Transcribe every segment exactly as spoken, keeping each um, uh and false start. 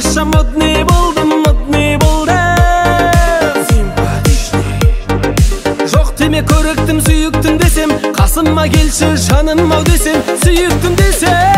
Кудашша модный болдым, модный болдым. Симпатичный. Жоқ деме көріктім, сүйіктім десем, қасыма келші жаным ау десем, сүйіктім десем.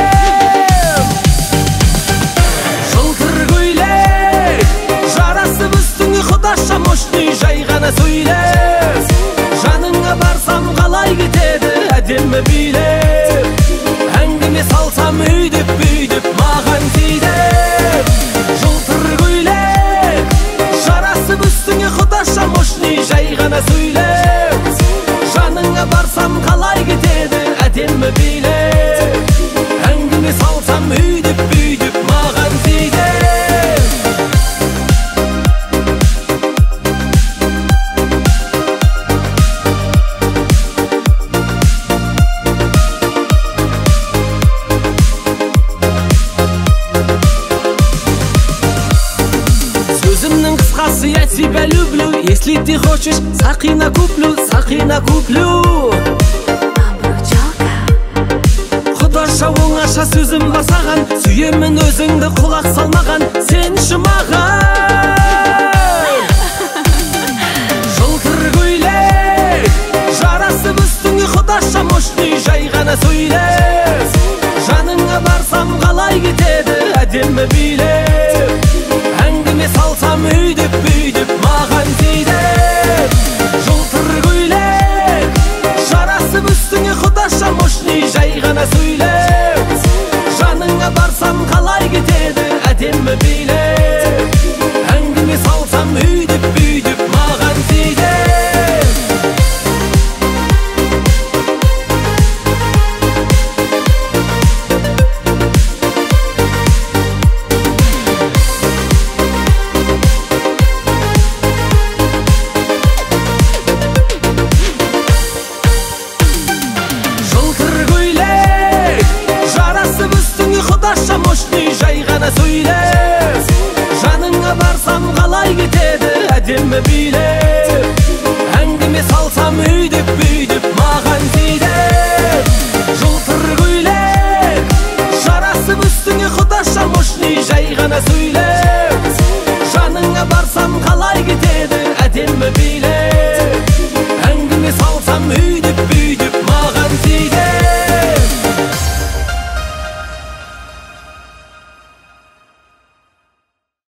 Жылтыр көйлек, жарасып үстіңе Кудашша мощный, жай ғана сөйлеп. Жаныңа барсам қалай кетеді әдемі билеп. Әңгіме салсам өйдіп бүйдіп маған тиді. Жылтыр көйлек, жарасып үстіңе Кудашша мощный, жай ғана сөйлеп. Жаныңа барсам қалай кетеді әдемі билеп. Әңгіме салсам өйдіп бүйдіп маған тиді. Сөзімнің қысқасы, я тебя люблю. Если ты хочешь, сақина куплю, сақина куплю. Кудашша оңаша сөзім бар саған, сүйемін өзіңді құлақ салмаған, сен шымаған. Жылтыр көйлек, жарасып үстіңе Кудашша мощный, жай ғана сөйлеп. Жаныңа барсам қалай кетеді әдемі билеп. Әңгіме салсам өйдіп бүйдіп маған тиді. Жылтыр көйлек, жарасып үстіңе Кудашша мощный, жай ғана сөйлеп. Жаныңа барсам қалай кетеді әдемі билеп. Әңгіме салсам өйдіп бүйдіп маған тиді. Кудашша мощный, жай ғана сөйлеп. Жаныңа барсам қалай кетеді әдемі билеп.